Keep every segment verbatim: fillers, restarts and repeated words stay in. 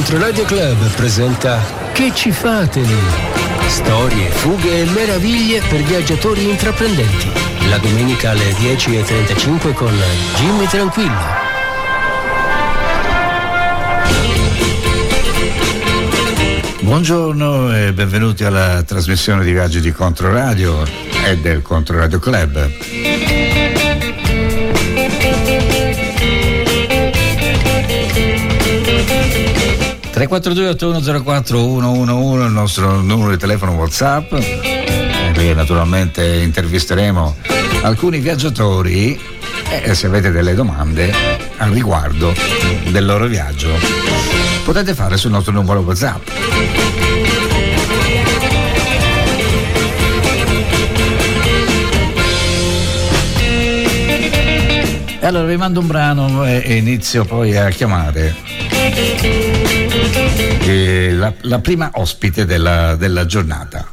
Controradio Club presenta Che ci fate lì? Storie, fughe e meraviglie per viaggiatori intraprendenti. La domenica alle dieci e trentacinque con Jimmy Tranquillo. Buongiorno e benvenuti alla trasmissione di viaggi di Controradio e del Controradio Club. tre quattro due otto uno zero quattro uno uno uno il nostro numero di telefono WhatsApp, e naturalmente intervisteremo alcuni viaggiatori e se avete delle domande al riguardo del loro viaggio potete fare sul nostro numero WhatsApp. E allora vi mando un brano e, e inizio poi a chiamare e la, la prima ospite della, della giornata.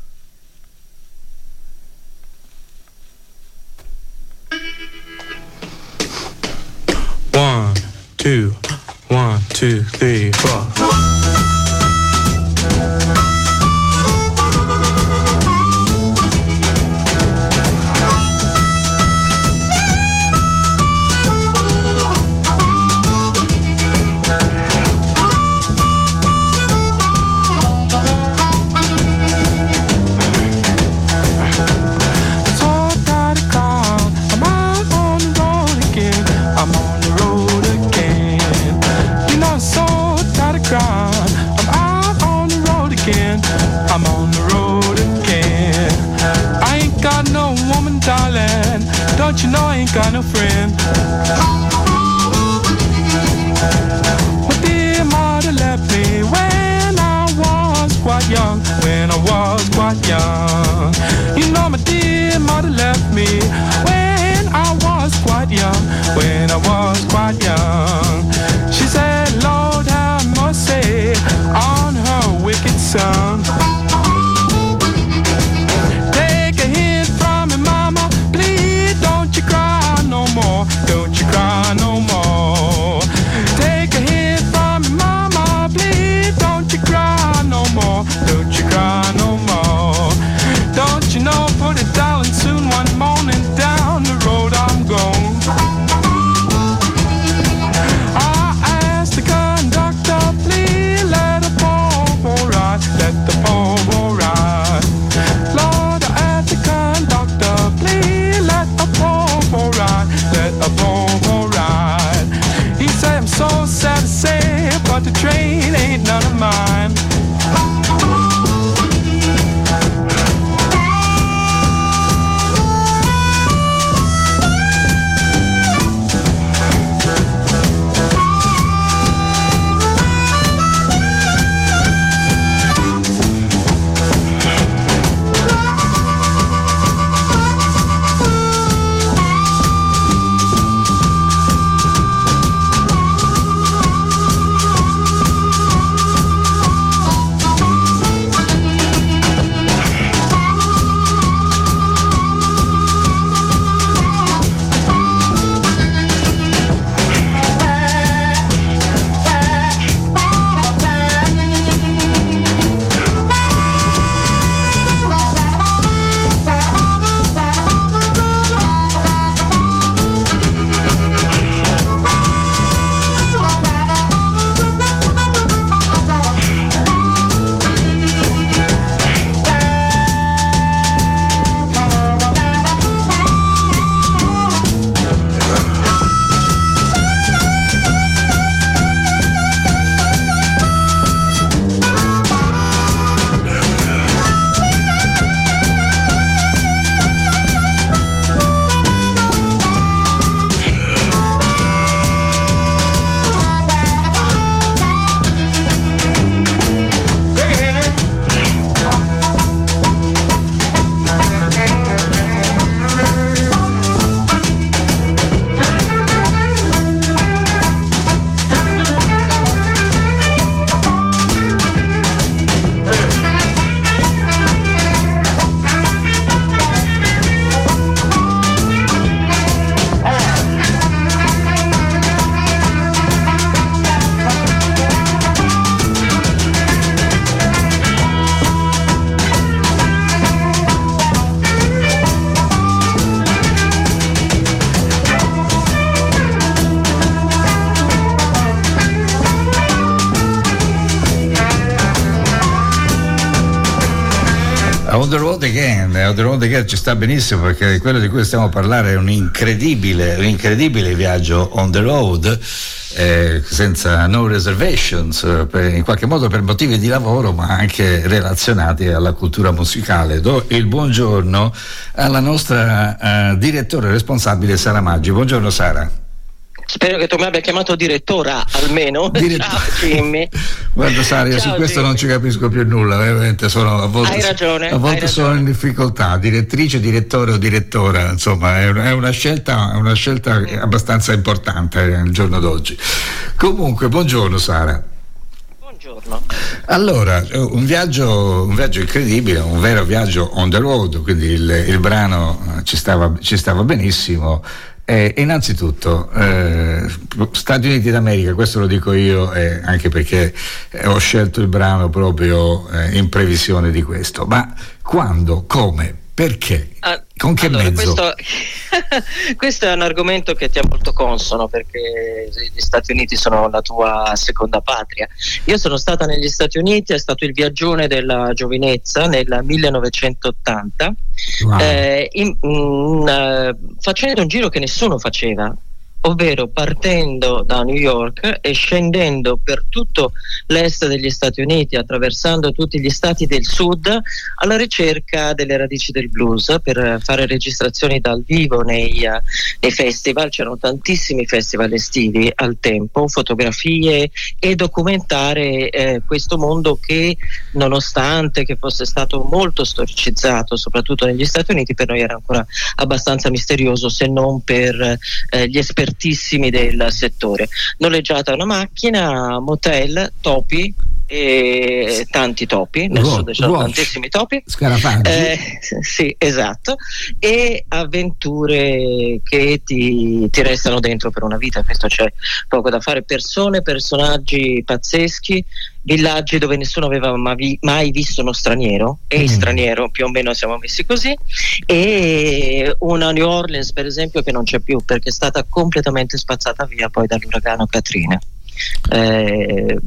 One, two, one, two, three, four. Don't you know I ain't got no friend? My dear mother left me when I was quite young, when I was quite young. You know my dear mother left me when I was quite young, when I was quite young. She said, Lord have mercy on her wicked son. Don't you cry no more. Take a hint from me, mama, please. Don't you cry no more. Don't you cry no more. Don't you know, put it down and soon one morning down the road I'm going. I asked the conductor, please let her fall for right. Let On the Road Again, On the Road Again ci sta benissimo, perché quello di cui stiamo a parlare è un incredibile, un incredibile viaggio on the road, eh, senza no reservations, per, in qualche modo per motivi di lavoro, ma anche relazionati alla cultura musicale. Do il buongiorno alla nostra uh, direttore responsabile Sara Maggi. Buongiorno Sara. Spero che tu mi abbia chiamato direttora almeno. Diretto- Ciao Jimmy. Guarda Sara, io su questo Jimmy. Non ci capisco più nulla, veramente sono a volte, hai ragione, a volte hai sono ragione. in difficoltà, direttrice, direttore o direttora, insomma è, è una scelta, è una scelta abbastanza importante al giorno d'oggi. Comunque, buongiorno Sara. Buongiorno. Allora, un viaggio, un viaggio incredibile, un vero viaggio on the road, quindi il, il brano ci stava, ci stava benissimo. Eh, innanzitutto eh, Stati Uniti d'America, questo lo dico io, eh, anche perché eh, ho scelto il brano proprio eh, in previsione di questo. Ma quando, come, perché, Ah, con che allora, mezzo? Questo, questo è un argomento che ti è molto consono, perché gli Stati Uniti sono la tua seconda patria. Io sono stata negli Stati Uniti, è stato il viaggione della giovinezza nel millenovecentottanta. Wow. eh, in, in, eh, facendo un giro che nessuno faceva, ovvero partendo da New York e scendendo per tutto l'est degli Stati Uniti, attraversando tutti gli stati del sud, alla ricerca delle radici del blues, per fare registrazioni dal vivo nei, uh, nei festival. C'erano tantissimi festival estivi al tempo, fotografie e documentare eh, questo mondo che, nonostante che fosse stato molto storicizzato soprattutto negli Stati Uniti, per noi era ancora abbastanza misterioso, se non per eh, gli esperti del settore. Noleggiata una macchina, motel, topi e tanti topi, nel Ro- sud c'erano Roach, tantissimi topi, Scarafaggi. eh, sì, esatto, e avventure che ti, ti restano dentro per una vita. Questo c'è poco da fare. Persone, personaggi pazzeschi, villaggi dove nessuno aveva mai, mai visto uno straniero, e Mm. in straniero più o meno siamo messi così, e una New Orleans per esempio che non c'è più perché è stata completamente spazzata via poi dall'uragano Katrina. Eh,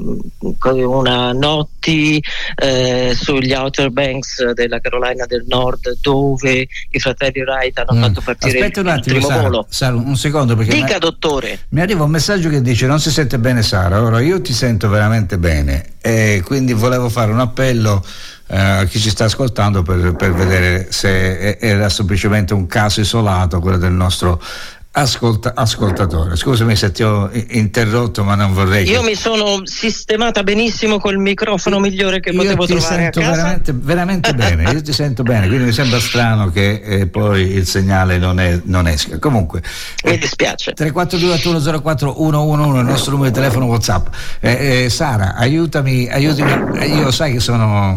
una notti eh, sugli Outer Banks della Carolina del Nord, dove i fratelli Wright hanno Mm. fatto partire Aspetta il, un il attimo, primo Sara, volo. Sara, un secondo, perché Dica, mi- dottore. mi arriva un messaggio che dice: non si sente bene Sara. Ora io ti sento veramente bene, e quindi volevo fare un appello eh, a chi ci sta ascoltando per, per vedere se era semplicemente un caso isolato quello del nostro Ascolta, ascoltatore. Scusami se ti ho interrotto, ma non vorrei che... Io mi sono sistemata benissimo col microfono migliore che io potevo ti trovare a sento casa. veramente, veramente bene, io ti sento bene, quindi mi sembra strano che eh, poi il segnale non, è, non esca. Comunque Mi dispiace. tre quattro due otto uno zero quattro uno uno uno il nostro numero di telefono WhatsApp. eh, eh, Sara, aiutami, aiutami, io sai che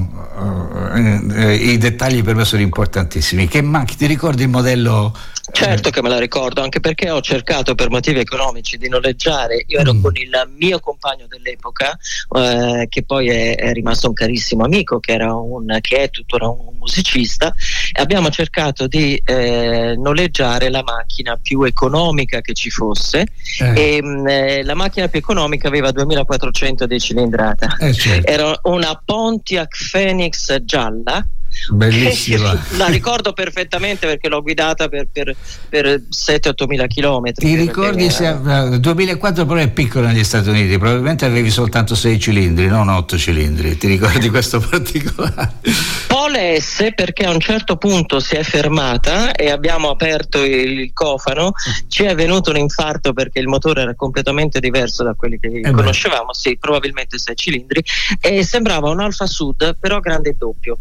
sono uh, eh, i dettagli per me sono importantissimi. Che manchi, ti ricordi il modello? Certo che me la ricordo, anche perché ho cercato per motivi economici di noleggiare. Io ero Mm. con il mio compagno dell'epoca, eh, che poi è, è rimasto un carissimo amico, che era un che è tuttora un musicista, e abbiamo cercato di eh, noleggiare la macchina più economica che ci fosse. Eh. E mh, eh, la macchina più economica aveva duemilaquattrocento di cilindrata. Eh, certo. Era una Pontiac Phoenix gialla. Bellissima. La ricordo perfettamente perché l'ho guidata per, per, per sette otto mila chilometri. Ti ricordi se il duemilaquattro però è piccolo negli Stati Uniti, probabilmente avevi soltanto sei cilindri, non otto cilindri. Ti ricordi questo particolare? Pole S, perché a un certo punto si è fermata e abbiamo aperto il cofano, ci è venuto un infarto perché il motore era completamente diverso da quelli che Eh conoscevamo. Sì, probabilmente sei cilindri, e sembrava un Alfa Sud però grande il doppio.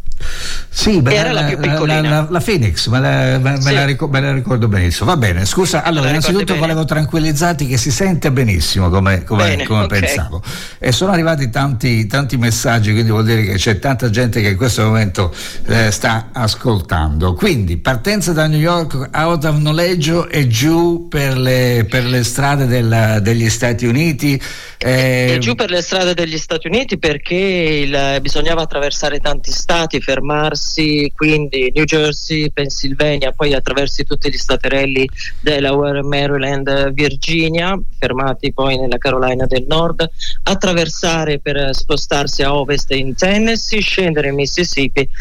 Sì, beh, Era la più piccolina. La, la, la Phoenix, me la, me, Sì. me la ricordo, me la ricordo benissimo. Va bene, scusa, allora la innanzitutto ricordi bene? volevo tranquillizzarti che si sente benissimo come, come, Bene, come ok. pensavo, e sono arrivati tanti, tanti messaggi, quindi vuol dire che c'è tanta gente che in questo momento eh, sta ascoltando. Quindi partenza da New York, out of noleggio e giù per le, per le strade della, degli Stati Uniti. eh, E giù per le strade degli Stati Uniti perché il, bisognava attraversare tanti stati, fermarsi, quindi New Jersey, Pennsylvania, poi attraversi tutti gli staterelli, Delaware, Maryland, Virginia, fermati poi nella Carolina del Nord, attraversare per spostarsi a ovest in Tennessee, scendere in Mississippi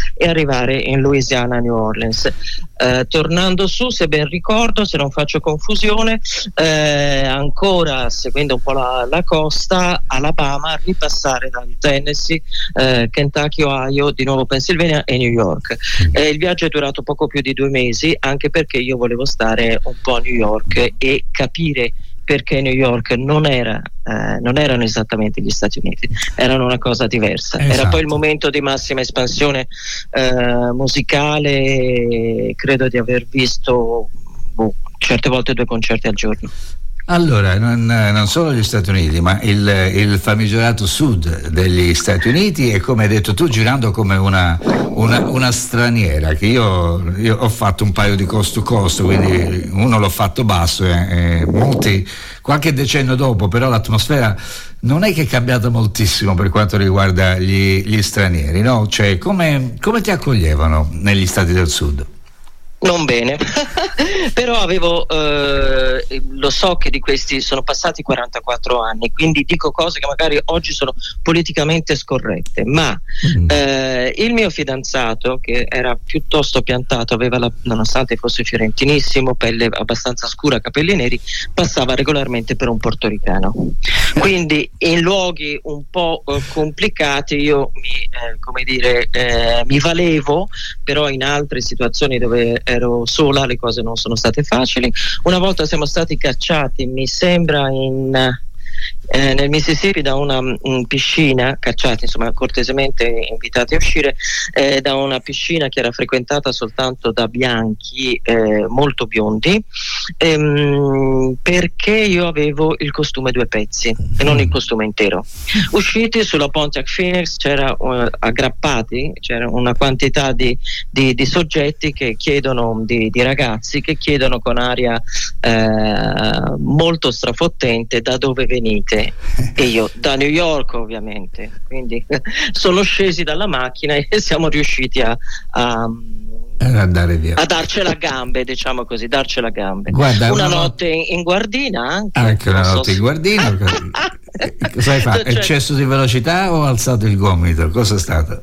e arrivare in Louisiana, New Orleans. Eh, tornando su, se ben ricordo, se non faccio confusione, eh, ancora seguendo un po' la, la costa, Alabama, ripassare dal Tennessee, eh, Kentucky, Ohio, di nuovo Pennsylvania e New York. Eh, il viaggio è durato poco più di due mesi, anche perché io volevo stare un po' a New York e capire perché New York non era eh, non erano esattamente gli Stati Uniti, erano una cosa diversa. Esatto. Era poi il momento di massima espansione eh, musicale, credo di aver visto boh, certe volte due concerti al giorno. Allora, non, non solo gli Stati Uniti, ma il, il famigerato sud degli Stati Uniti, e come hai detto tu, girando come una, una, una straniera, che io, io ho fatto un paio di cost to cost, quindi uno l'ho fatto basso e, e molti, qualche decennio dopo, però l'atmosfera non è che è cambiata moltissimo per quanto riguarda gli, gli stranieri, no? Cioè, come, come ti accoglievano negli Stati del Sud? Non bene, però avevo, eh, lo so che di questi sono passati quarantaquattro anni, quindi dico cose che magari oggi sono politicamente scorrette, ma mm. eh, il mio fidanzato, che era piuttosto piantato, aveva la, nonostante fosse fiorentinissimo, pelle abbastanza scura, capelli neri, passava regolarmente per un portoricano. Quindi in luoghi un po' eh, complicati io mi, eh, come dire, eh, mi valevo, però in altre situazioni dove ero sola le cose non sono state facili. Una volta siamo stati cacciati, mi sembra, in eh, nel Mississippi da una um, piscina, cacciati insomma, cortesemente invitati a uscire eh, da una piscina che era frequentata soltanto da bianchi eh, molto biondi, ehm, perché io avevo il costume due pezzi e non il costume intero. Usciti sulla Pontiac Phoenix c'era uh, aggrappati c'era una quantità di, di, di soggetti che chiedono, di, di ragazzi che chiedono con aria eh, molto strafottente: da dove venite? E io: da New York, ovviamente. Quindi sono scesi dalla macchina e siamo riusciti a, a andare via, a darcela a gambe, diciamo così, darcela a gambe. Guarda, una una notte in guardina anche, anche una so notte se... in guardina. Cosa hai fatto? Cioè... Eccesso di velocità o alzato il gomito? Cosa è stato?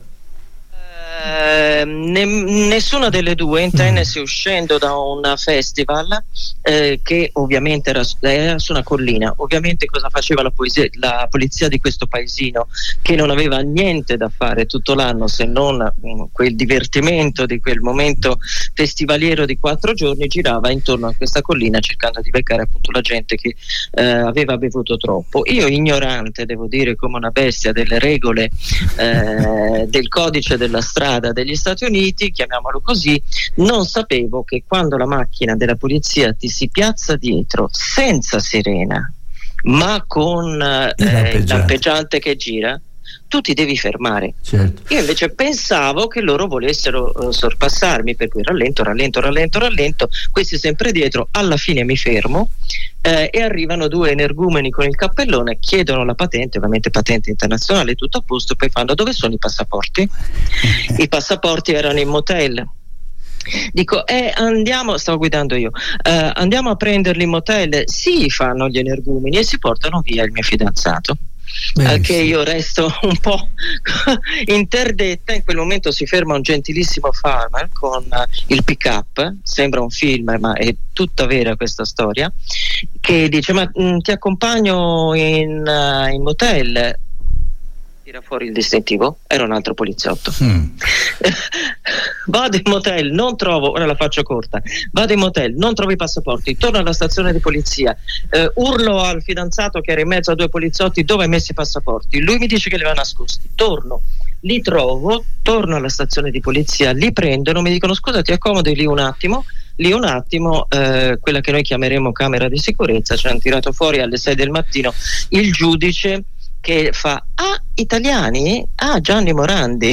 Eh, ne, nessuna delle due. In Tennessee, uscendo da un festival eh, che ovviamente era, era su una collina, ovviamente cosa faceva la, poesia, la polizia di questo paesino, che non aveva niente da fare tutto l'anno se non um, quel divertimento di quel momento festivaliero di quattro giorni, girava intorno a questa collina cercando di beccare appunto la gente che eh, aveva bevuto troppo. Io, ignorante, devo dire, come una bestia delle regole eh, del codice della strada degli Stati Uniti, chiamiamolo così, non sapevo che quando la macchina della polizia ti si piazza dietro senza sirena ma con eh, il lampeggiante che gira, tu ti devi fermare. Certo. Io invece pensavo che loro volessero uh, sorpassarmi, per cui rallento, rallento, rallento, rallento, questi sempre dietro. Alla fine mi fermo eh, e arrivano due energumeni con il cappellone, chiedono la patente, ovviamente patente internazionale, tutto a posto, poi fanno: dove sono i passaporti? I passaporti erano in motel. Dico: eh, andiamo, stavo guidando io, eh, andiamo a prenderli in motel. Sì, fanno gli energumeni e si portano via il mio fidanzato. Eh, che io resto un po' interdetta. In quel momento si ferma un gentilissimo farmer con uh, il pick up, sembra un film ma è tutta vera questa storia, che dice: ma mh, ti accompagno in, uh, in motel. Tira fuori il distintivo, era un altro poliziotto. mm. Vado in motel, non trovo, ora la faccio corta, vado in motel, non trovo i passaporti, torno alla stazione di polizia, eh, urlo al fidanzato che era in mezzo a due poliziotti: dove hai messo i passaporti? Lui mi dice che li aveva nascosti. Torno, li trovo, torno alla stazione di polizia, li prendono, mi dicono: scusa, ti accomodi lì un attimo. Lì un attimo, eh, quella che noi chiameremo camera di sicurezza, ci hanno tirato fuori alle sei del mattino il giudice che fa: ah, italiani? Ah, Gianni Morandi.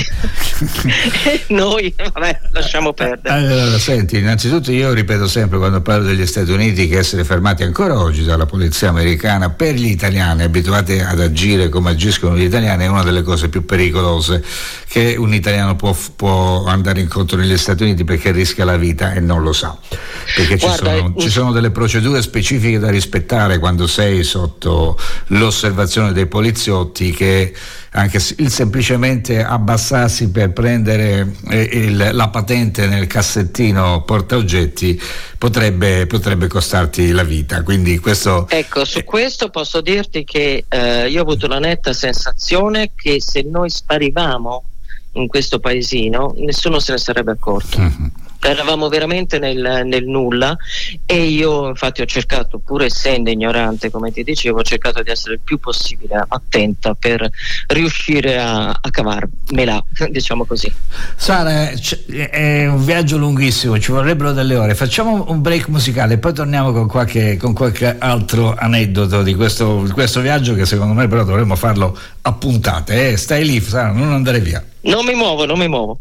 E noi, vabbè, lasciamo perdere. Allora, senti, innanzitutto io ripeto sempre quando parlo degli Stati Uniti che essere fermati ancora oggi dalla polizia americana per gli italiani abituati ad agire come agiscono gli italiani è una delle cose più pericolose che un italiano può, può andare incontro negli Stati Uniti, perché rischia la vita e non lo sa, perché ci, Guarda, sono, ci sono delle procedure specifiche da rispettare quando sei sotto l'osservazione dei poliziotti che anche il semplicemente abbassarsi per prendere eh, il, la patente nel cassettino portaoggetti potrebbe, potrebbe costarti la vita. Quindi questo ecco, su questo posso dirti che eh, io ho avuto la netta sensazione che se noi sparivamo in questo paesino nessuno se ne sarebbe accorto. Mm-hmm. Eravamo veramente nel, nel nulla, e io infatti ho cercato, pur essendo ignorante come ti dicevo, ho cercato di essere il più possibile attenta per riuscire a, a cavarmela, diciamo così. Sara, è un viaggio lunghissimo, ci vorrebbero delle ore. Facciamo un break musicale e poi torniamo con qualche, con qualche altro aneddoto di questo, di questo viaggio, che secondo me però dovremmo farlo a puntate. Eh? Stai lì, Sara, non andare via. Non mi muovo, non mi muovo.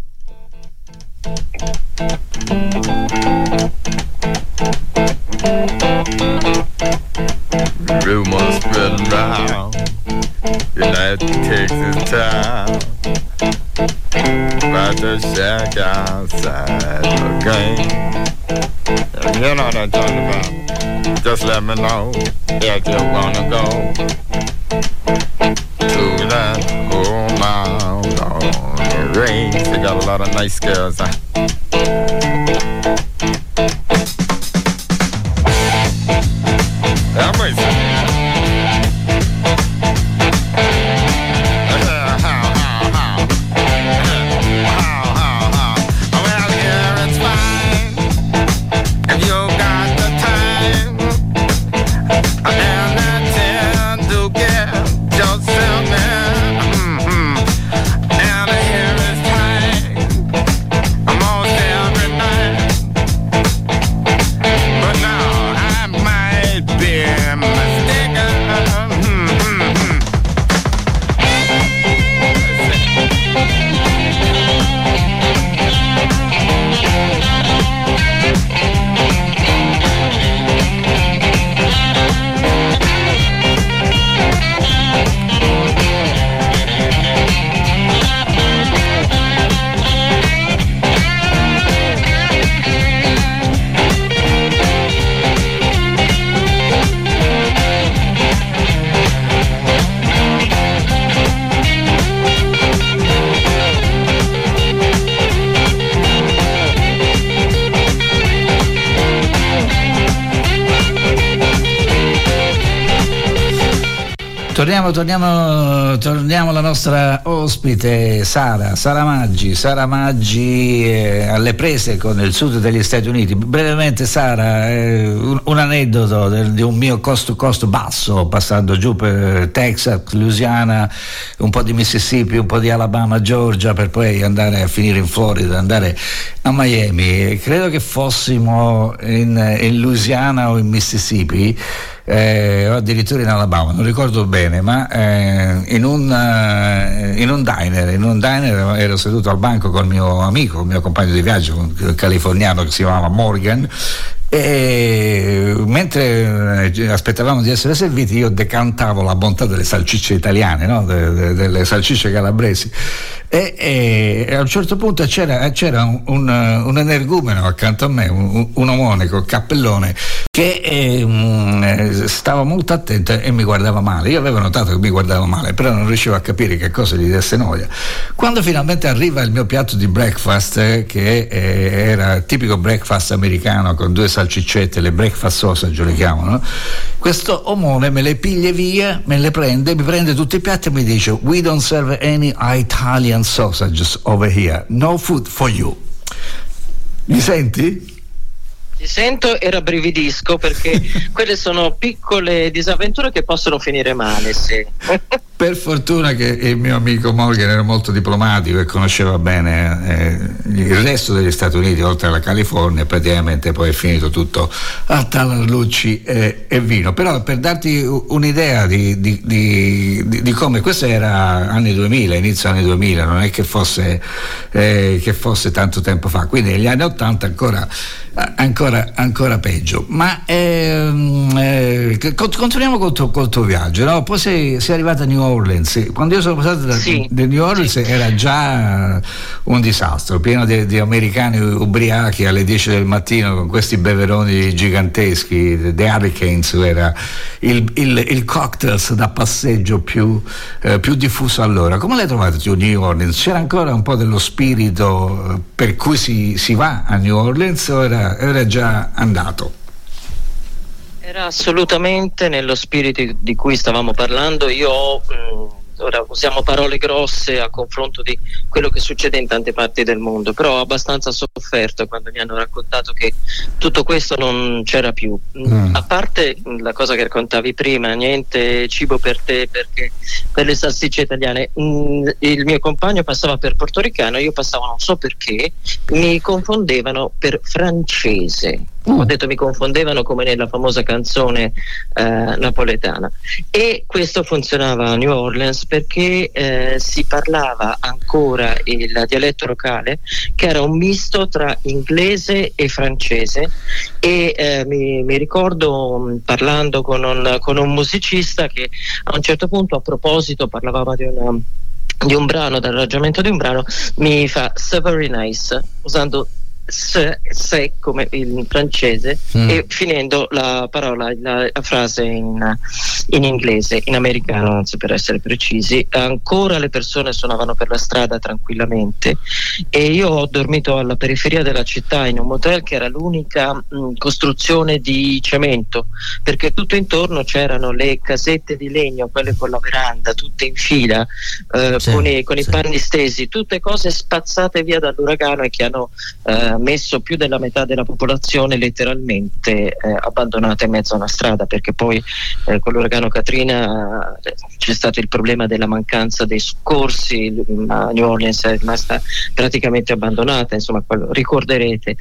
Rumors spreading round United Texas town about the shack outside the game. You know what I'm talking about. Just let me know if you wanna go to that whole mile on the range. They got a lot of nice girls, huh? I'm racing. Torniamo, torniamo, torniamo alla nostra ospite Sara, Sara Maggi, Sara Maggi eh, alle prese con il sud degli Stati Uniti. Brevemente, Sara, eh, un, un aneddoto del, di un mio costo costo basso, passando giù per Texas, Louisiana, un po' di Mississippi, un po' di Alabama, Georgia, per poi andare a finire in Florida, andare a Miami. Credo che fossimo in, in Louisiana o in Mississippi, Eh, o addirittura in Alabama, non ricordo bene, ma eh, in, un, uh, in un diner in un diner ero seduto al banco col mio amico, il mio compagno di viaggio, un californiano che si chiamava Morgan, e mentre aspettavamo di essere serviti io decantavo la bontà delle salsicce italiane, no? de, de, delle salsicce calabresi, e, e a un certo punto c'era, c'era un, un, un energumeno accanto a me, un, un omone col cappellone che eh, stava molto attento e mi guardava male. Io avevo notato che mi guardava male, però non riuscivo a capire che cosa gli desse noia. Quando finalmente arriva il mio piatto di breakfast, eh, che eh, era tipico breakfast americano con due salsiccette, le breakfast sausage le chiamano, questo omone me le piglia via, me le prende, mi prende tutti i piatti e mi dice: "We don't serve any Italian sausages over here, no food for you." Mi senti? Ti sento e rabbrividisco, perché quelle sono piccole disavventure che possono finire male, sì. Per fortuna che il mio amico Morgan era molto diplomatico e conosceva bene eh, il resto degli Stati Uniti, oltre alla California, praticamente poi è finito tutto a tarallucci e, e vino. Però per darti un'idea di, di, di, di, di come, questo era anni duemila, inizio anni duemila, non è che fosse, eh, che fosse tanto tempo fa, quindi negli anni ottanta ancora, ancora, ancora peggio. Ma ehm, eh, continuiamo col tuo, col tuo viaggio, no? Poi sei, sei arrivata a New Orleans. Quando io sono passato da, sì, da New Orleans sì. era già un disastro, pieno di, di americani ubriachi alle dieci del mattino con questi beveroni giganteschi. The Hurricanes era il, il, il cocktails da passeggio più, eh, più diffuso allora. Come l'hai trovato tu New Orleans? C'era ancora un po' dello spirito per cui si, si va a New Orleans o era, era già andato? Era assolutamente nello spirito di cui stavamo parlando. Io ho, mh, ora usiamo parole grosse a confronto di quello che succede in tante parti del mondo, però ho abbastanza sofferto quando mi hanno raccontato che tutto questo non c'era più. Mm. A parte la cosa che raccontavi prima, niente cibo per te perché per le salsicce italiane, mm, il mio compagno passava per portoricano, io passavo non so perché, mi confondevano per francese. Mm. Ho detto mi confondevano come nella famosa canzone eh, napoletana, e questo funzionava a New Orleans perché eh, si parlava ancora il dialetto locale, che era un misto tra inglese e francese, e eh, mi, mi ricordo mh, parlando con un, con un musicista che a un certo punto, a proposito, parlavamo di una di un brano, dell'arrangiamento di un brano, mi fa "so very nice", usando se, se come in francese, mm. e finendo la parola, la, la frase in, in inglese, in americano anzi per essere precisi. Ancora le persone suonavano per la strada tranquillamente, e io ho dormito alla periferia della città in un motel che era l'unica mh, costruzione di cemento, perché tutto intorno c'erano le casette di legno, quelle con la veranda, tutte in fila, eh, sì, con, i, con sì. i panni stesi, tutte cose spazzate via dall'uragano e che hanno eh, messo più della metà della popolazione letteralmente eh, abbandonata in mezzo a una strada, perché poi eh, con l'uragano Katrina eh, c'è stato il problema della mancanza dei soccorsi, ma New Orleans è rimasta praticamente abbandonata, insomma, quello, ricorderete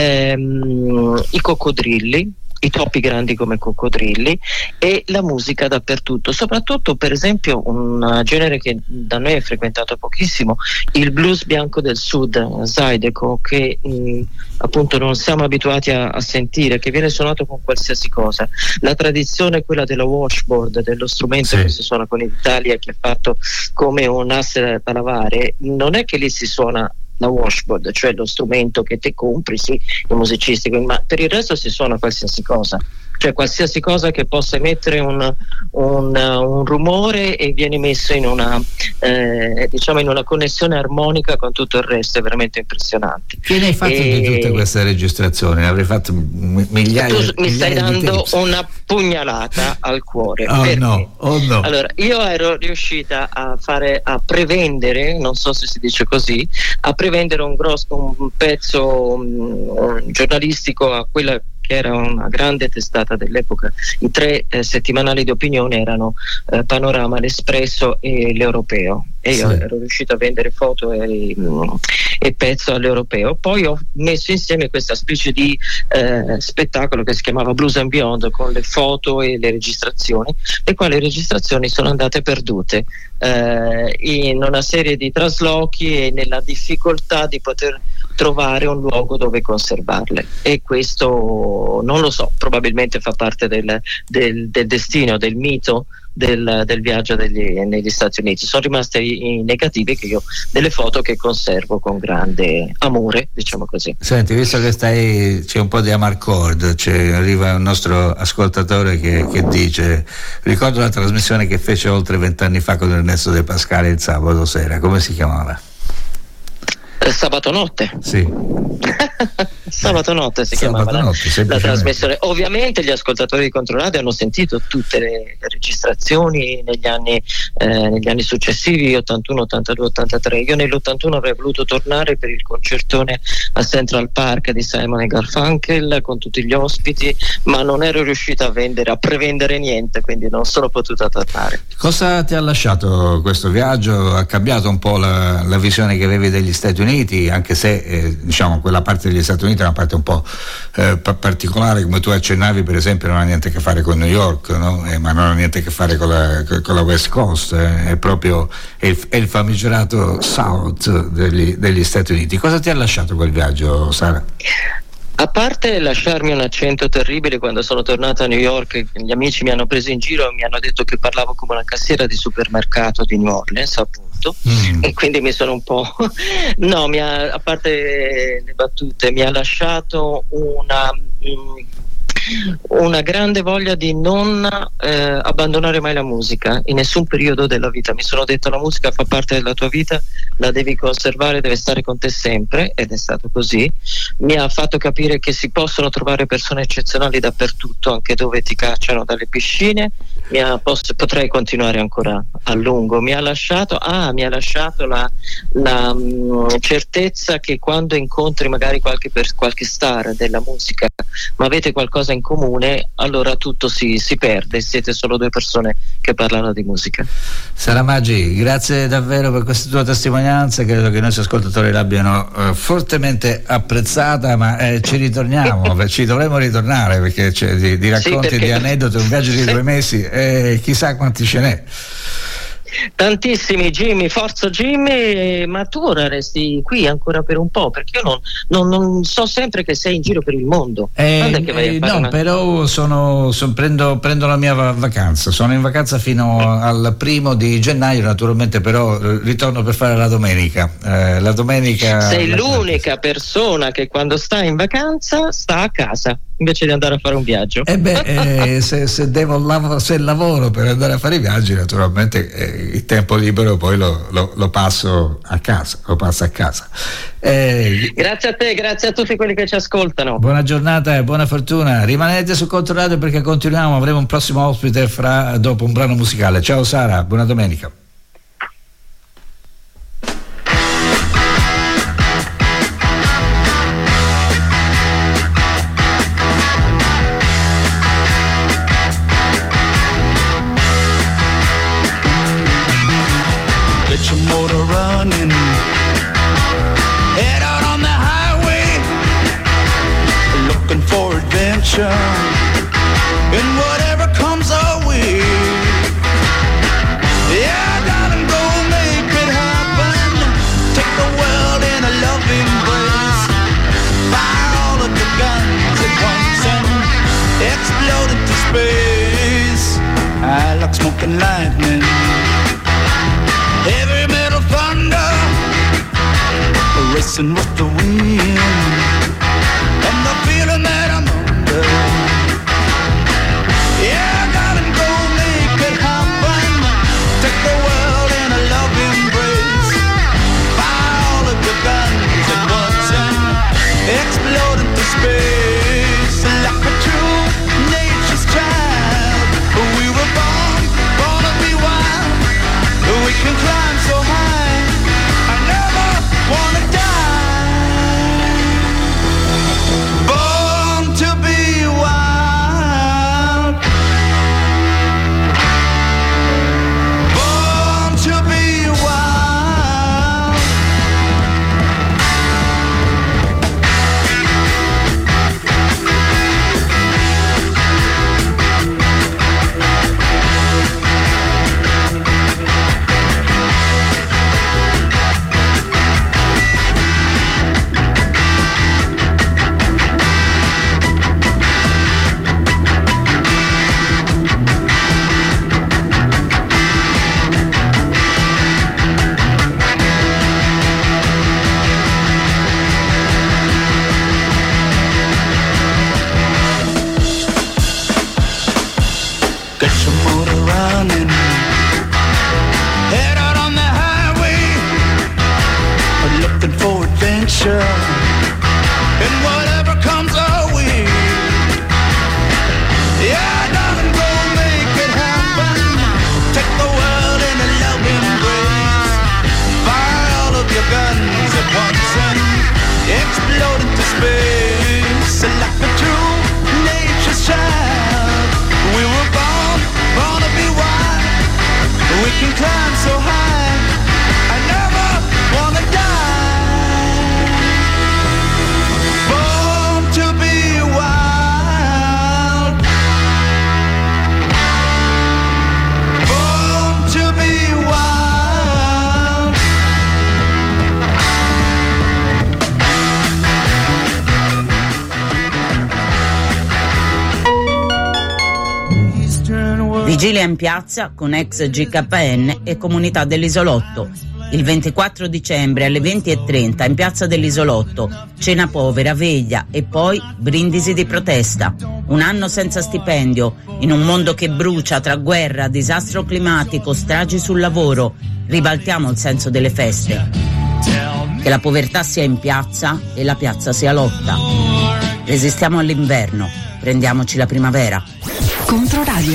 ehm, i coccodrilli, i topi grandi come coccodrilli, e la musica dappertutto, soprattutto per esempio un genere che da noi è frequentato pochissimo, il blues bianco del sud, Zydeco, che mh, appunto non siamo abituati a, a sentire, che viene suonato con qualsiasi cosa. La tradizione è quella della washboard, dello strumento sì. che si suona con l'Italia, che è fatto come un asse da lavare. Non è che lì si suona la washboard, cioè lo strumento che te compri, sì, i musicisti, ma per il resto si suona qualsiasi cosa, cioè qualsiasi cosa che possa emettere un, un, un rumore e viene messo in una eh, diciamo in una connessione armonica con tutto il resto. È veramente impressionante. Che ne hai fatto e... di tutte queste registrazioni? Avrei fatto migliaia. Tu mi migliaia stai dando di una pugnalata al cuore. Oh perché? no, oh no. Allora, io ero riuscita a fare, a prevendere, non so se si dice così, a prevendere un grosso un pezzo um, giornalistico a quella che era una grande testata dell'epoca. I tre eh, settimanali di opinione erano eh, Panorama, l'Espresso e l'Europeo, e io sì. ero riuscito a vendere foto e, mh, e pezzo all'Europeo. Poi ho messo insieme questa specie di eh, spettacolo che si chiamava Blues and Beyond, con le foto e le registrazioni, le quali registrazioni sono andate perdute eh, in una serie di traslochi e nella difficoltà di poter trovare un luogo dove conservarle, e questo non lo so, probabilmente fa parte del, del, del destino, del mito del, del viaggio degli, negli Stati Uniti. Sono rimaste i, i negativi, che io delle foto che conservo con grande amore, diciamo così. Senti, visto che stai, c'è un po' di amarcord, c'è, arriva un nostro ascoltatore che, che dice: ricordo la trasmissione che fece oltre vent'anni fa con Ernesto De Pascali il sabato sera, come si chiamava? Sabato notte. Sì. Sabato notte si Sabato chiamava notte, la, la trasmissione. Ovviamente gli ascoltatori di Controradio hanno sentito tutte le registrazioni negli anni, eh, negli anni successivi, ottantuno, ottantadue, ottantatré. Io nell'ottantuno avrei voluto tornare per il concertone a Central Park di Simon e Garfunkel con tutti gli ospiti, ma non ero riuscita a vendere, a prevendere niente, quindi non sono potuta tornare. Cosa ti ha lasciato questo viaggio? Ha cambiato un po' la, la visione che avevi degli Stati Uniti, anche se eh, diciamo quella parte degli Stati Uniti è una parte un po' eh, particolare, come tu accennavi, per esempio non ha niente a che fare con New York, no? eh, ma non ha niente a che fare con la, con la West Coast, eh, è proprio è il, è il famigerato South degli, degli Stati Uniti. Cosa ti ha lasciato quel viaggio, Sara? A parte lasciarmi un accento terribile quando sono tornata a New York, gli amici mi hanno preso in giro e mi hanno detto che parlavo come una cassiera di supermercato di New Orleans, appunto, mm. e quindi mi sono un po' no, mi ha, a parte le battute, mi ha lasciato una mh, una grande voglia di non eh, abbandonare mai la musica in nessun periodo della vita. Mi sono detto: la musica fa parte della tua vita, la devi conservare, deve stare con te sempre, ed è stato così. Mi ha fatto capire che si possono trovare persone eccezionali dappertutto, anche dove ti cacciano dalle piscine. Mi ha, posso, potrei continuare ancora a lungo. Mi ha lasciato ah, mi ha lasciato la, la mh, certezza che quando incontri magari qualche, per, qualche star della musica, ma avete qualcosa in comune, allora tutto si, si perde, siete solo due persone che parlano di musica. Sara Maggi, grazie davvero per questa tua testimonianza, credo che i nostri ascoltatori l'abbiano eh, fortemente apprezzata, ma eh, ci ritorniamo, ci dovremo ritornare, perché c'è di, di racconti, sì, perché... di aneddoti, un viaggio di due mesi e chissà quanti ce n'è. Tantissimi, Jimmy, forza Jimmy, ma tu ora resti qui ancora per un po', perché io non, non, non so sempre che sei in giro per il mondo. Eh, che vai a fare no, una... però sono, sono, prendo, prendo la mia vacanza, sono in vacanza fino eh. al primo di gennaio, naturalmente, però ritorno per fare la domenica. Eh, la domenica sei la... l'unica persona che quando sta in vacanza sta a casa invece di andare a fare un viaggio. Eh beh, eh, se, se devo lav- se lavoro per andare a fare i viaggi, naturalmente eh, il tempo libero poi lo, lo, lo passo a casa, lo passo a casa. Eh, grazie a te, grazie a tutti quelli che ci ascoltano. Buona giornata e buona fortuna. Rimanete su Controradio perché continuiamo, avremo un prossimo ospite fra, dopo un brano musicale. Ciao Sara, buona domenica. Get your motor running, head out on the highway, looking for adventure, and whatever comes our way. Yeah, darling, go make it happen, take the world in a loving embrace, fire all of the guns at once and explode into space. I like smoking lightning, heavy metal thunder, racing with the wind, and the feeling that I'm under. Yeah, darling, go make it happen, take the world in a love embrace, fire all of your guns at once and explode into space. Like a true nature's child, we were born, born to be wild. We can climb so high, I never wanna die. Born to be wild, born to be wild. Get your motor running, head out on the highway, looking for adventure, and whatever comes our way. Yeah, darling, go make it happen, take the world in a loving embrace, fire all of your guns at once and explode into space. Like a true nature's child, we were born, born to be wild. We can climb so high, I never wanna die. Born Vigilia in piazza con ex G K N e comunità dell'Isolotto. Il ventiquattro dicembre alle venti e trenta in piazza dell'Isolotto, cena povera, veglia e poi brindisi di protesta. Un anno senza stipendio, in un mondo che brucia tra guerra, disastro climatico, stragi sul lavoro. Ribaltiamo il senso delle feste. Che la povertà sia in piazza e la piazza sia lotta. Resistiamo all'inverno, prendiamoci la primavera. Controradio.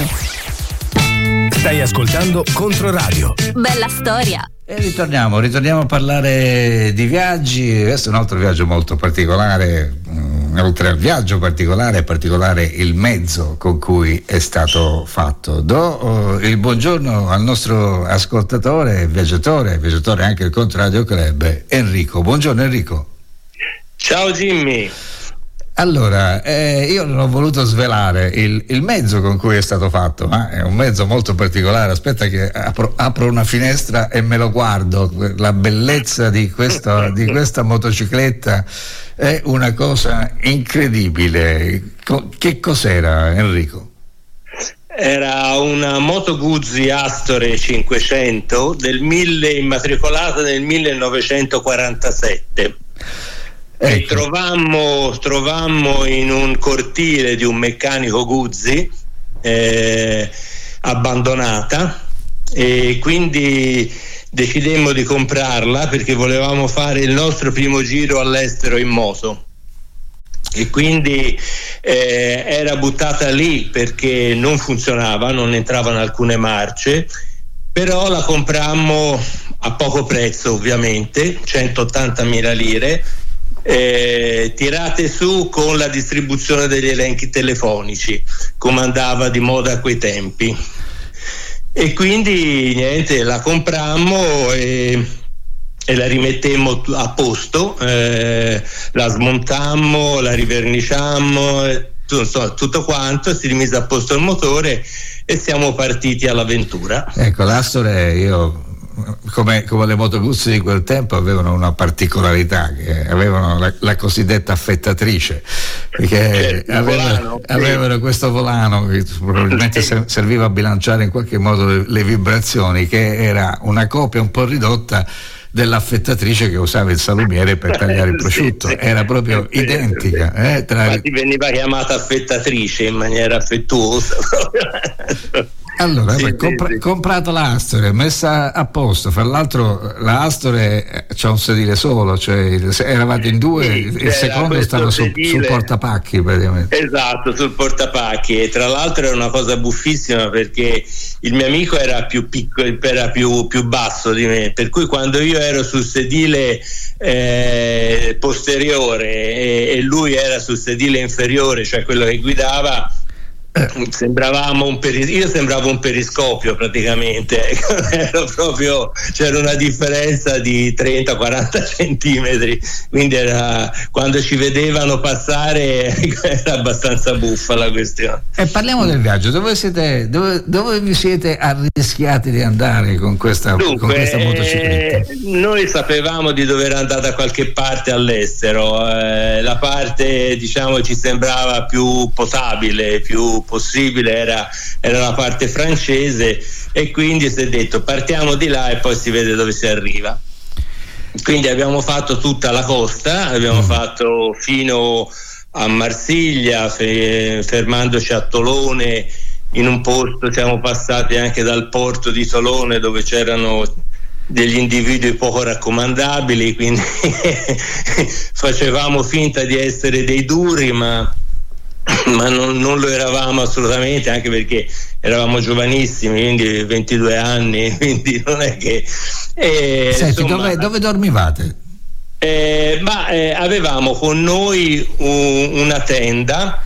Stai ascoltando Controradio. Bella storia. E ritorniamo, ritorniamo a parlare di viaggi. Questo è un altro viaggio molto particolare. Mm, oltre al viaggio particolare, è particolare il mezzo con cui è stato fatto. Do oh, il buongiorno al nostro ascoltatore, viaggiatore, viaggiatore anche del Controradio Club, Enrico. Buongiorno Enrico. Ciao Jimmy. Allora, eh, io non ho voluto svelare il, il mezzo con cui è stato fatto, ma è un mezzo molto particolare. Aspetta che apro, apro una finestra e me lo guardo. La bellezza di questa, di questa motocicletta è una cosa incredibile. Co- che cos'era, Enrico? Era una Moto Guzzi Astore cinquecento del mille, immatricolata nel millenovecentoquarantasette. Ecco. E trovammo, trovammo in un cortile di un meccanico Guzzi eh, abbandonata, e quindi decidemmo di comprarla perché volevamo fare il nostro primo giro all'estero in moto, e quindi eh, era buttata lì perché non funzionava, non entravano alcune marce, però la comprammo a poco prezzo, ovviamente centottantamila lire. Eh, tirate su con la distribuzione degli elenchi telefonici, come andava di moda a quei tempi, e quindi niente, la comprammo e, e la rimettemmo a posto, eh, la smontammo, la riverniciammo, tutto, tutto quanto, si rimise a posto il motore e siamo partiti all'avventura. Ecco, l'Astore, io Come, come le Moto Guzzi di quel tempo avevano una particolarità, che avevano la, la cosiddetta affettatrice, perché certo, avevano, volano, sì. avevano questo volano che probabilmente serviva a bilanciare in qualche modo le, le vibrazioni, che era una copia un po' ridotta dell'affettatrice che usava il salumiere per tagliare il prosciutto. Sì, sì. Era proprio sì, identica, sì. eh, tra... Infatti veniva chiamata affettatrice in maniera affettuosa. Allora, sì, beh, sì, compra- sì. comprato la Astore, messa a posto. Fra l'altro la Astore c'ha un sedile solo, cioè eravate in due, sì, il secondo stava su, sul portapacchi praticamente. Esatto, sul portapacchi, e tra l'altro era una cosa buffissima perché il mio amico era più piccolo, era più, più basso di me, per cui quando io ero sul sedile eh, posteriore e, e lui era sul sedile inferiore, cioè quello che guidava, sembravamo un peris- io sembravo un periscopio praticamente. Era proprio, c'era una differenza di trenta quaranta centimetri, quindi era, quando ci vedevano passare era abbastanza buffa la questione. E parliamo del viaggio. Dove siete, dove, dove vi siete arrischiati di andare con questa, Dunque, con questa motocicletta? Eh, noi sapevamo di dover andare da qualche parte all'estero, eh, la parte diciamo ci sembrava più potabile, più possibile era, era la parte francese, e quindi si è detto partiamo di là e poi si vede dove si arriva. Quindi abbiamo fatto tutta la costa, abbiamo mm. fatto fino a Marsiglia, fe- fermandoci a Tolone. In un posto siamo passati anche dal porto di Tolone dove c'erano degli individui poco raccomandabili, quindi facevamo finta di essere dei duri, ma ma non, non lo eravamo assolutamente, anche perché eravamo giovanissimi, quindi ventidue anni, quindi non è che eh, Senti, insomma, dove, dove dormivate? Eh, ma eh, avevamo con noi un, una tenda,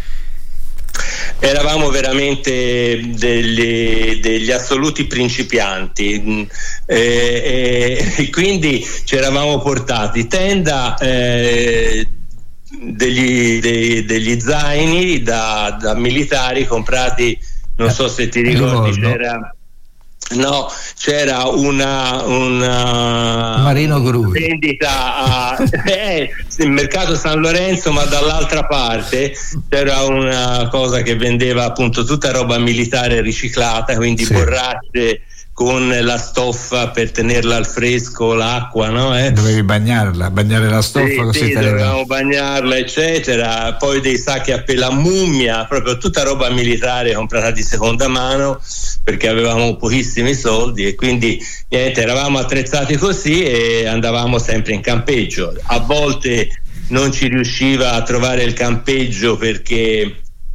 eravamo veramente degli, degli assoluti principianti, eh, eh, e quindi ci eravamo portati tenda, eh, Degli, dei, degli zaini da, da militari comprati, non so se ti ricordi, c'era No, c'era una, una Marino Grui. vendita a eh, il mercato San Lorenzo, ma dall'altra parte c'era una cosa che vendeva appunto tutta roba militare riciclata, quindi sì. borracce con la stoffa per tenerla al fresco, l'acqua, no? Eh? Dovevi bagnarla, bagnare la stoffa, sì, così sì, teneva... dovevamo bagnarla, eccetera. Poi dei sacchi a pela mummia, proprio tutta roba militare comprata di seconda mano, perché avevamo pochissimi soldi e quindi niente, eravamo attrezzati così e andavamo sempre in campeggio. A volte non ci riusciva a trovare il campeggio perché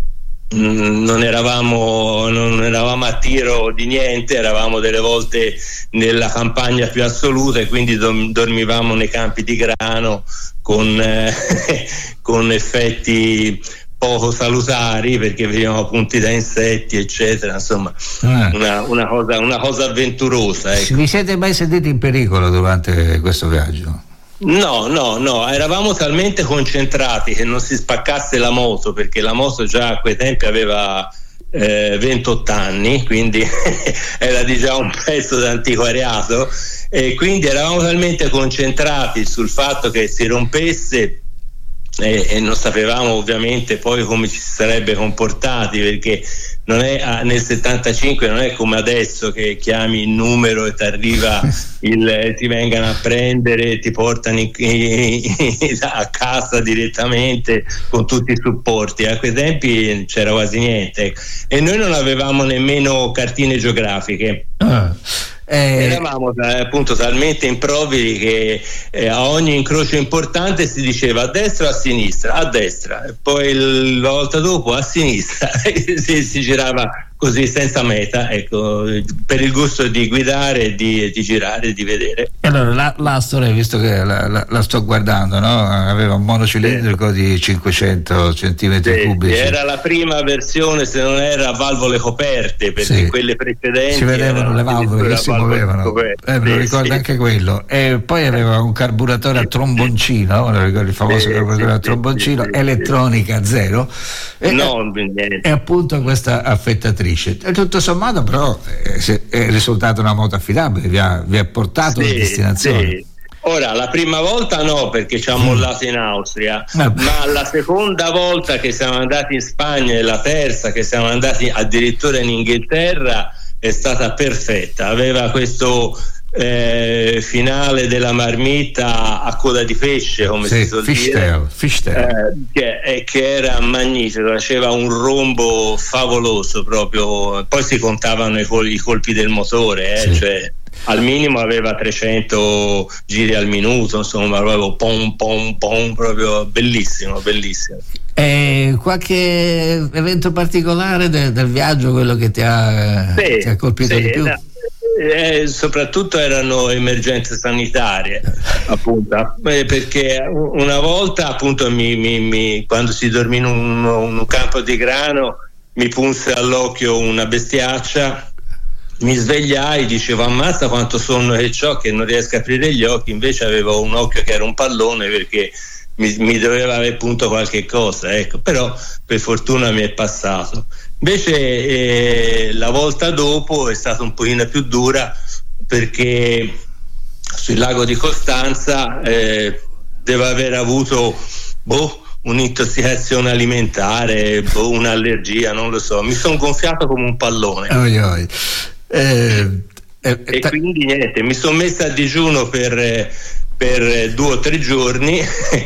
non eravamo, non eravamo a tiro di niente, eravamo delle volte nella campagna più assoluta e quindi do- dormivamo nei campi di grano con, eh, con effetti poco salutari perché venivamo punti da insetti, eccetera. Insomma, ah. una, una, cosa, una cosa avventurosa. Ecco. Vi siete mai sentiti in pericolo durante questo viaggio? No, no, no, eravamo talmente concentrati che non si spaccasse la moto, perché la moto già a quei tempi aveva eh, ventotto anni, quindi era di già un pezzo d'antiquariato, e quindi eravamo talmente concentrati sul fatto che si rompesse e, e non sapevamo ovviamente poi come ci si sarebbe comportati, perché non è nel settantacinque non è come adesso che chiami il numero e ti arriva il ti vengano a prendere, ti portano in, in, a casa direttamente con tutti i supporti. A quei tempi c'era quasi niente e noi non avevamo nemmeno cartine geografiche. Ah. Eh, eravamo appunto talmente improvvidi che eh, a ogni incrocio importante si diceva a destra o a sinistra, a destra, e poi l- la volta dopo a sinistra si, si girava così senza meta, ecco, per il gusto di guidare, di, di girare, di vedere. E allora la, la storia, visto che la, la, la sto guardando, no? Aveva un monocilindrico sì. di cinquecento centimetri sì, cubici. Era la prima versione, se non era a valvole coperte, perché sì. quelle precedenti si vedevano le valvole che si muovevano. Eh, me lo ricordo sì. anche quello. E poi aveva un carburatore a tromboncino, me lo ricordo, il famoso sì, carburatore sì, a tromboncino, sì, elettronica sì. zero. E, no, e appunto questa affettatrice. E tutto sommato però è, è risultata una moto affidabile, vi ha, vi ha portato sì, a destinazione. Sì. Ora la prima volta no, perché ci ha mollato in Austria, ah, ma la seconda volta che siamo andati in Spagna e la terza che siamo andati addirittura in Inghilterra è stata perfetta. Aveva questo Eh, finale della marmitta a coda di pesce, come sì, si suol fishtail, dire, fishtail. Eh, che, eh, che era magnifico, faceva un rombo favoloso proprio. Poi si contavano i, col- i colpi del motore, eh, sì. cioè al minimo aveva trecento giri al minuto, insomma, proprio pom pom pom, proprio bellissimo, bellissimo. E qualche evento particolare de- del viaggio, quello che ti ha, sì, ti ha colpito sì, di più? No. Eh, soprattutto erano emergenze sanitarie, appunto, eh, perché una volta appunto mi, mi, mi, quando si dormì in un, un campo di grano mi punse all'occhio una bestiaccia, mi svegliai, dicevo ammazza quanto sonno che c'ho che non riesco a aprire gli occhi, invece avevo un occhio che era un pallone perché mi, mi doveva aver punto qualche cosa, ecco, però per fortuna mi è passato. Invece eh, la volta dopo è stata un pochino più dura perché sul lago di Costanza eh, devo aver avuto boh, un'intossicazione alimentare, boh, un'allergia, non lo so, mi sono gonfiato come un pallone. Oi, oi. Eh, eh, e ta- quindi niente, mi sono messa a digiuno per, per due o tre giorni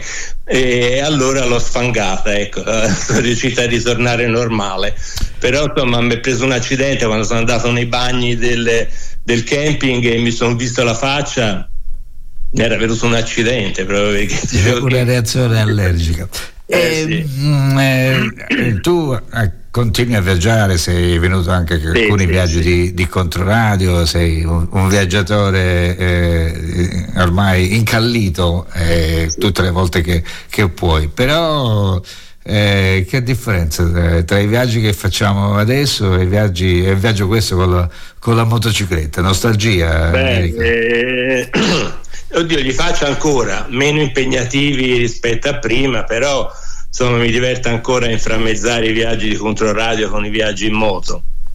e allora l'ho sfangata, ecco, sono riuscita a ritornare normale, però insomma mi è preso un accidente quando sono andato nei bagni del, del camping e mi sono visto la faccia, mi era venuto un accidente proprio perché una che... reazione allergica. Eh, eh, sì. mh, eh, tu eh, continui a viaggiare, sei venuto anche con sì, alcuni sì, viaggi sì. Di, di Controradio, sei un, un viaggiatore eh, ormai incallito eh, sì. tutte le volte che, che puoi, però eh, che differenza tra, tra i viaggi che facciamo adesso e i viaggi, e il viaggio questo con la, con la motocicletta? Nostalgia? Beh, eh, oddio, li faccio ancora meno impegnativi rispetto a prima, però insomma mi diverte ancora inframmezzare i viaggi di Controradio con i viaggi in moto.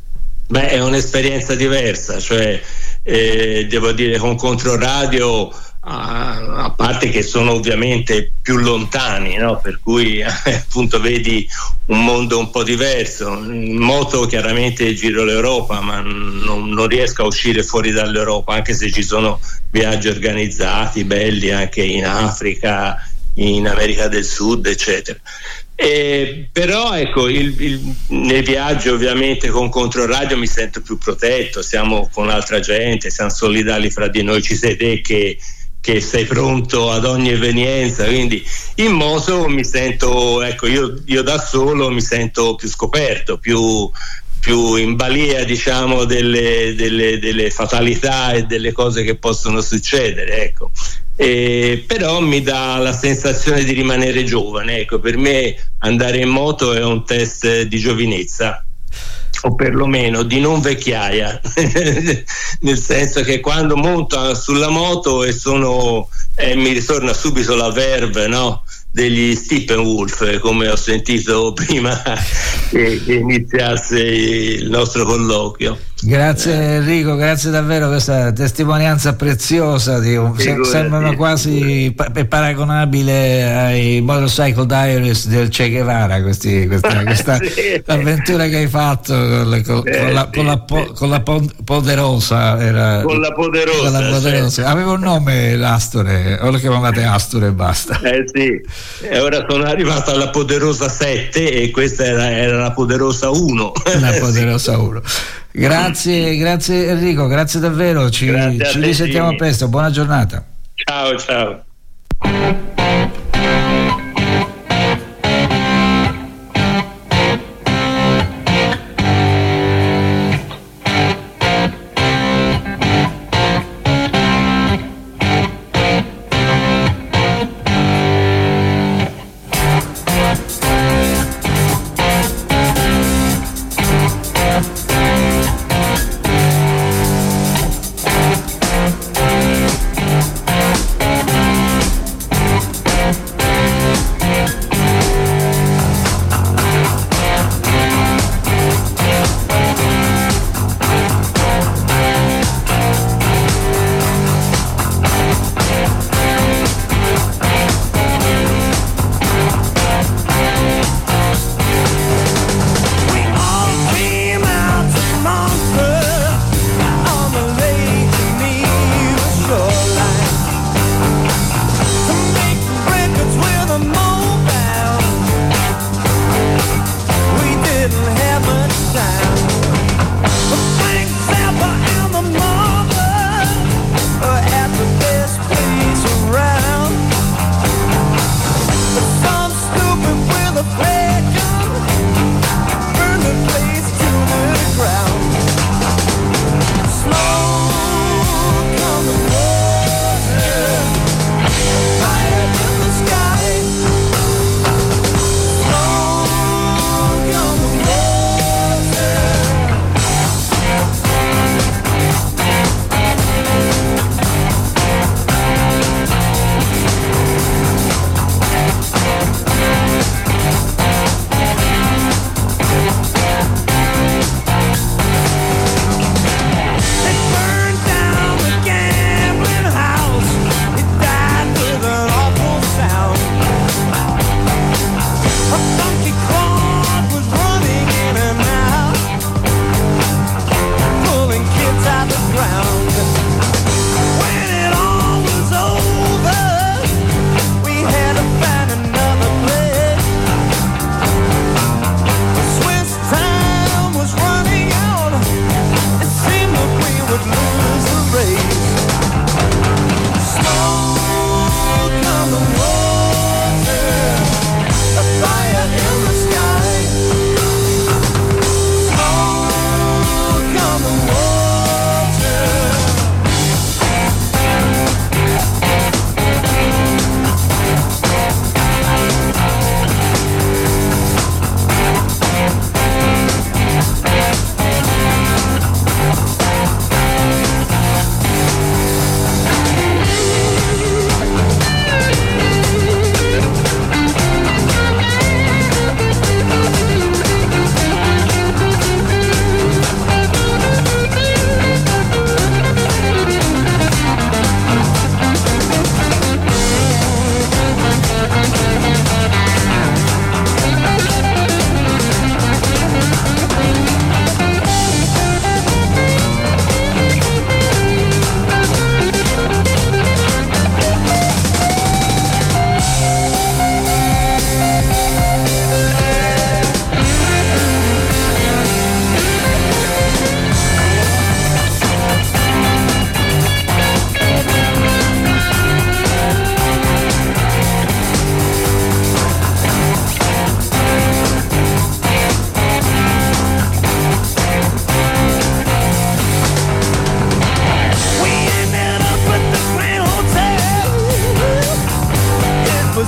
Beh, è un'esperienza diversa, cioè eh, devo dire con Controradio, a, a parte che sono ovviamente più lontani, no? Per cui appunto vedi un mondo un po' diverso. In moto chiaramente giro l'Europa, ma non, non riesco a uscire fuori dall'Europa, anche se ci sono viaggi organizzati belli anche in Africa, in America del Sud, eccetera. Eh, però ecco, il, il, nei viaggi ovviamente con Controradio mi sento più protetto, siamo con altra gente, siamo solidali fra di noi, ci sei te che, che sei pronto ad ogni evenienza, quindi in moto mi sento, ecco, io, io da solo mi sento più scoperto, più, più in balia, diciamo, delle, delle, delle fatalità e delle cose che possono succedere, ecco. Eh, però mi dà la sensazione di rimanere giovane, ecco, per me andare in moto è un test di giovinezza, o perlomeno di non vecchiaia nel senso che quando monto sulla moto e sono eh, mi ritorna subito la verve, no? Degli Steppenwolf, come ho sentito prima che, che iniziasse il nostro colloquio. Grazie Enrico, grazie davvero, questa testimonianza preziosa di un, se, sembra quasi pa- paragonabile ai Motorcycle Diaries del Che Guevara, questi, questa, questa sì. avventura che hai fatto con, le, con, eh, con, la, sì, con, la, po- con la Poderosa era, con la Poderosa, con la Poderosa. Sì. Aveva un nome l'Astore, o lo chiamavate Astore e basta? Eh sì, e ora sono arrivato alla Poderosa sette e questa era, era la Poderosa uno. La Poderosa uno. Grazie, grazie Enrico, grazie davvero, ci, grazie ci risentiamo presto, buona giornata. Ciao, ciao.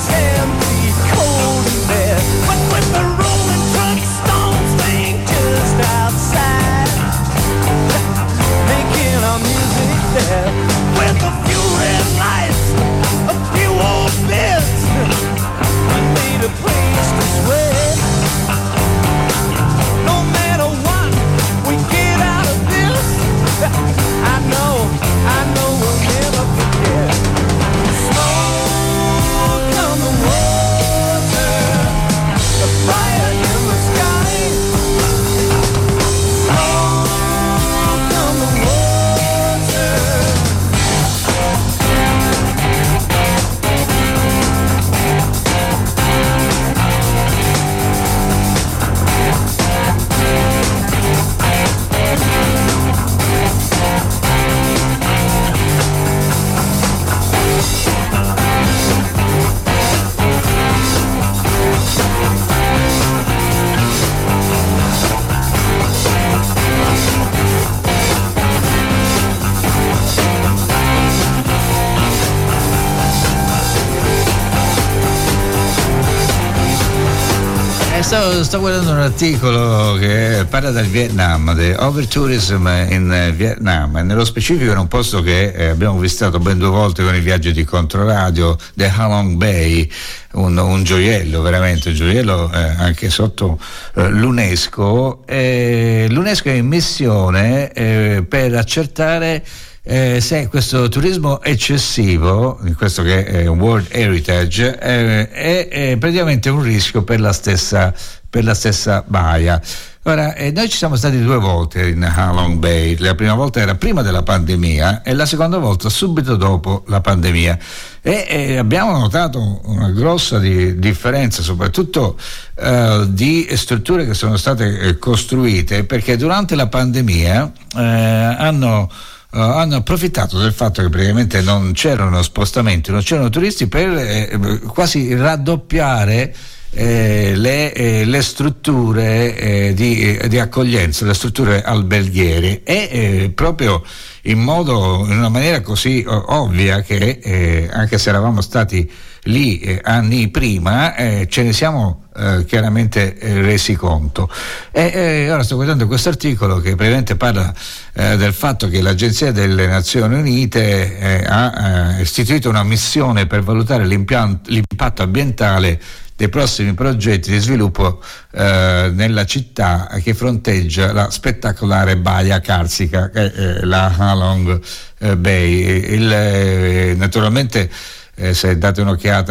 Sto, sto guardando un articolo che parla del Vietnam, di overtourism in Vietnam, e nello specifico in un posto che eh, abbiamo visitato ben due volte con i viaggi di Controradio, The Halong Bay, un, un gioiello, veramente un gioiello eh, anche sotto eh, l'UNESCO. Eh, L'UNESCO è in missione eh, per accertare Eh, se questo turismo eccessivo, questo che è un World Heritage, eh, è, è praticamente un rischio per la stessa, per la stessa baia. Ora, eh, noi ci siamo stati due volte in Halong Bay, la prima volta era prima della pandemia e la seconda volta subito dopo la pandemia, e, e abbiamo notato una grossa di, differenza, soprattutto eh, di strutture che sono state eh, costruite, perché durante la pandemia eh, hanno Uh, hanno approfittato del fatto che praticamente non c'erano spostamenti, non c'erano turisti, per eh, quasi raddoppiare eh, le, eh, le strutture eh, di, eh, di accoglienza, le strutture alberghiere, e eh, proprio in modo, in una maniera così oh, ovvia che eh, anche se eravamo stati lì eh, anni prima eh, ce ne siamo eh, chiaramente eh, resi conto. E eh, ora sto guardando questo articolo che praticamente parla eh, del fatto che l'Agenzia delle Nazioni Unite eh, ha eh, istituito una missione per valutare l'impatto ambientale dei prossimi progetti di sviluppo eh, nella città che fronteggia la spettacolare baia carsica che è eh, la Halong eh, Bay. Il, eh, naturalmente Eh, se date un'occhiata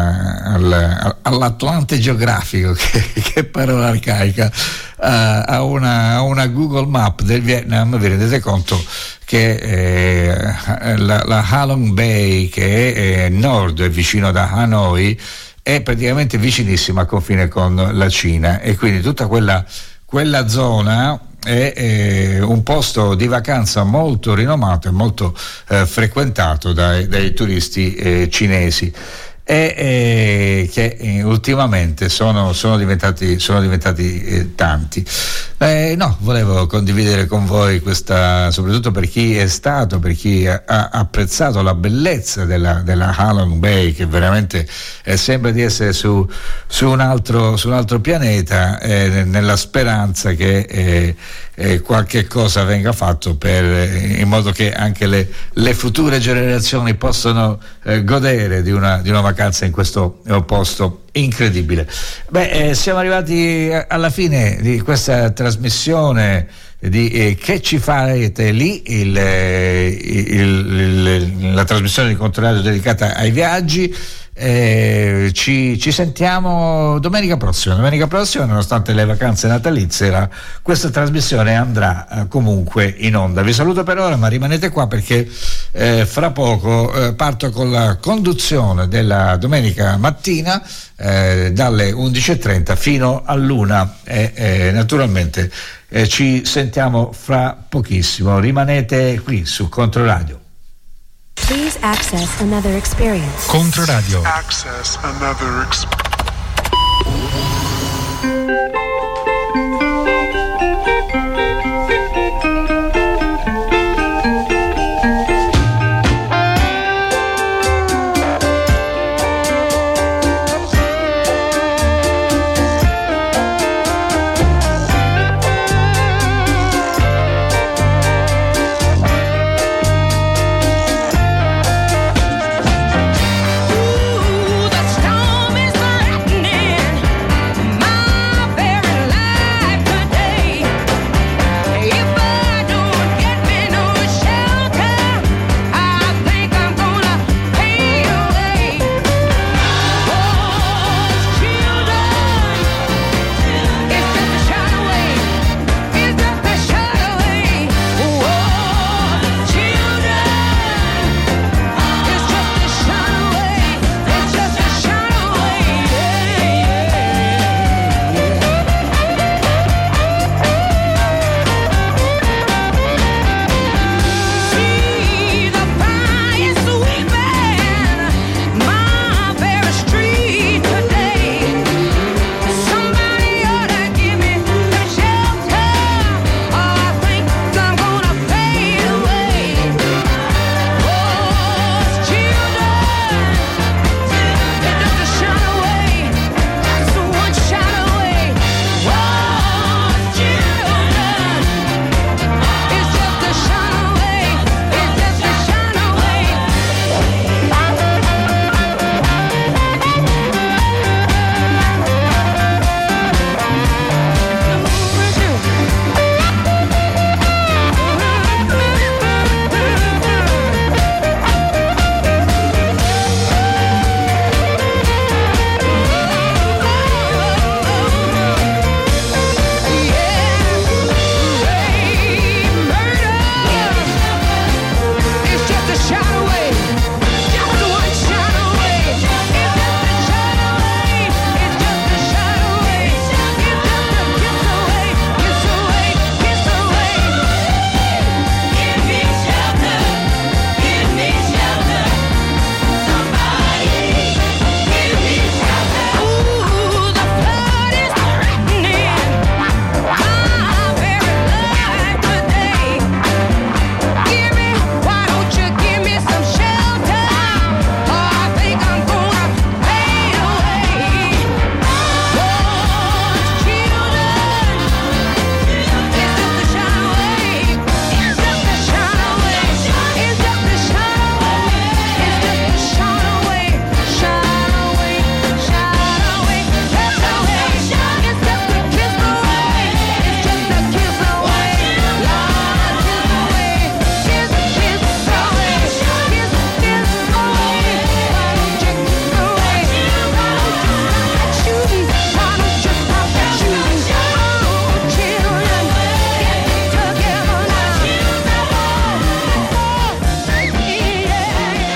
a, a, all'Atlante geografico, che, che parola arcaica, a, a, una, a una Google Map del Vietnam, vi rendete conto che eh, la, la Halong Bay, che è eh, nord e vicino da Hanoi, è praticamente vicinissima al confine con la Cina, e quindi tutta quella, quella zona è eh, un posto di vacanza molto rinomato e molto eh, frequentato dai, dai turisti eh, cinesi, e eh, che eh, ultimamente sono, sono diventati, sono diventati eh, tanti. Eh, no, volevo condividere con voi questa, soprattutto per chi è stato, per chi ha, ha apprezzato la bellezza della, della Halong Bay, che veramente eh, sembra di essere su, su, un altro, su un altro pianeta, eh, nella speranza che eh, eh, qualche cosa venga fatto per, eh, in modo che anche le, le future generazioni possano eh, godere di una, di una vacanza in questo posto incredibile. Beh, eh, siamo arrivati alla fine di questa trasmissione di eh, Che ci farete lì, il, il, il, il, la trasmissione di Controradio dedicata ai viaggi. Eh, ci, ci sentiamo domenica prossima. Domenica prossima, nonostante le vacanze natalizie, la, questa trasmissione andrà eh, comunque in onda. Vi saluto per ora, ma rimanete qua perché eh, fra poco eh, parto con la conduzione della domenica mattina eh, dalle undici e trenta fino all'una, e eh, naturalmente eh, ci sentiamo fra pochissimo. Rimanete qui su Controradio. Please access another experience. Controradio. Access another experience.